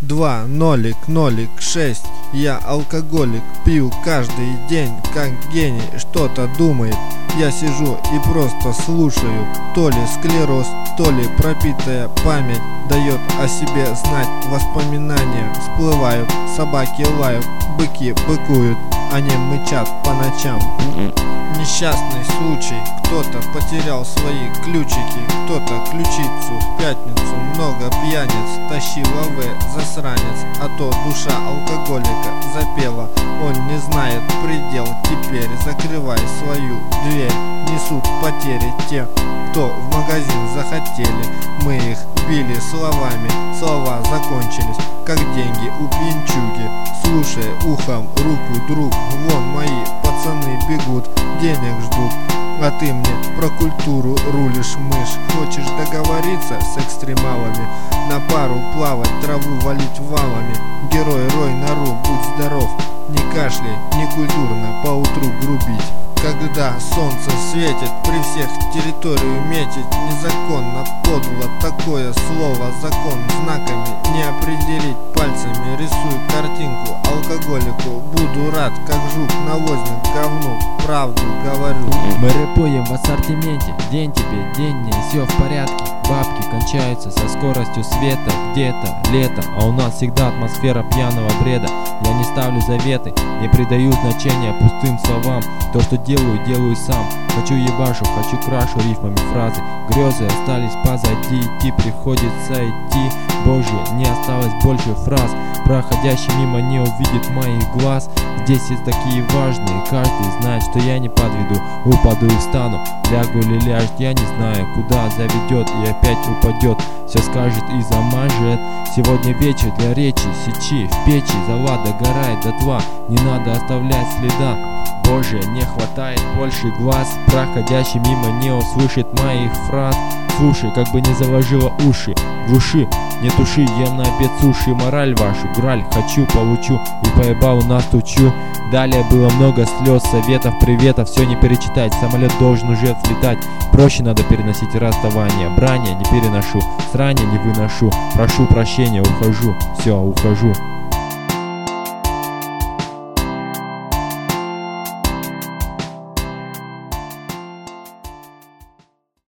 2, нолик, нолик, 6. Я алкоголик, пью каждый день, как гений что-то думает. Я сижу и просто слушаю. То ли склероз, то ли пропитая память дает о себе знать. Воспоминания всплывают, собаки лают, быки быкуют, они мычат по ночам. Несчастный случай, кто-то потерял свои ключики, кто-то ключицу в пятницу. Много пьяниц тащил засранец, а то душа алкоголика запела. Он не знает предел, теперь закрывай свою дверь. Несут потери те, кто в магазин захотели. Мы их били словами, слова закончились, как деньги у пьянчуги. Слушай ухом руку, друг, вон мои пацаны бегут, денег ждут, а ты мне про культуру рулишь, мышь. Хочешь договориться с экстремалами, на пару плавать, траву валить валами? Герой рой нору, будь здоров, не кашляй, не культурно поутру грубить. Когда солнце светит, при всех территорию метить незаконно, подло такое слово закон. Знаками не определить, пальцами рисую картинку алкоголику. Буду рад, как жук навозник говну, правду говорю. Мы рэпуем в ассортименте, день тебе, день мне, все в порядке. Бабки кончаются со скоростью света, где-то лето, а у нас всегда атмосфера пьяного бреда. Я не ставлю заветы, не придаю значения пустым словам. То, что делаю, делаю сам. Хочу ебашу, хочу крашу рифмами фразы. Грезы остались позади, идти приходится идти. Боже, не осталось больше фраз. Проходящий мимо не увидит моих глаз. Здесь есть такие важные, каждый знает, что я не подведу. Упаду и встану, лягу или ляжет, я не знаю, куда заведет и опять упадет. Все скажет и замажет. Сегодня вечер для речи, сечи в печи, зола догорает дотла, не надо оставлять следа. Боже, не хватает больше глаз, проходящий мимо не услышит моих фраз. Слушай, как бы не заложила уши, глуши, не туши, ем на обед суши. Мораль вашу, граль, хочу, получу, и поебал у нас тучу. Далее было много слез, советов, приветов, все не перечитать, самолет должен уже взлетать. Проще надо переносить расставание, брань я не переношу, срания не выношу. Прошу прощения, ухожу, все, ухожу.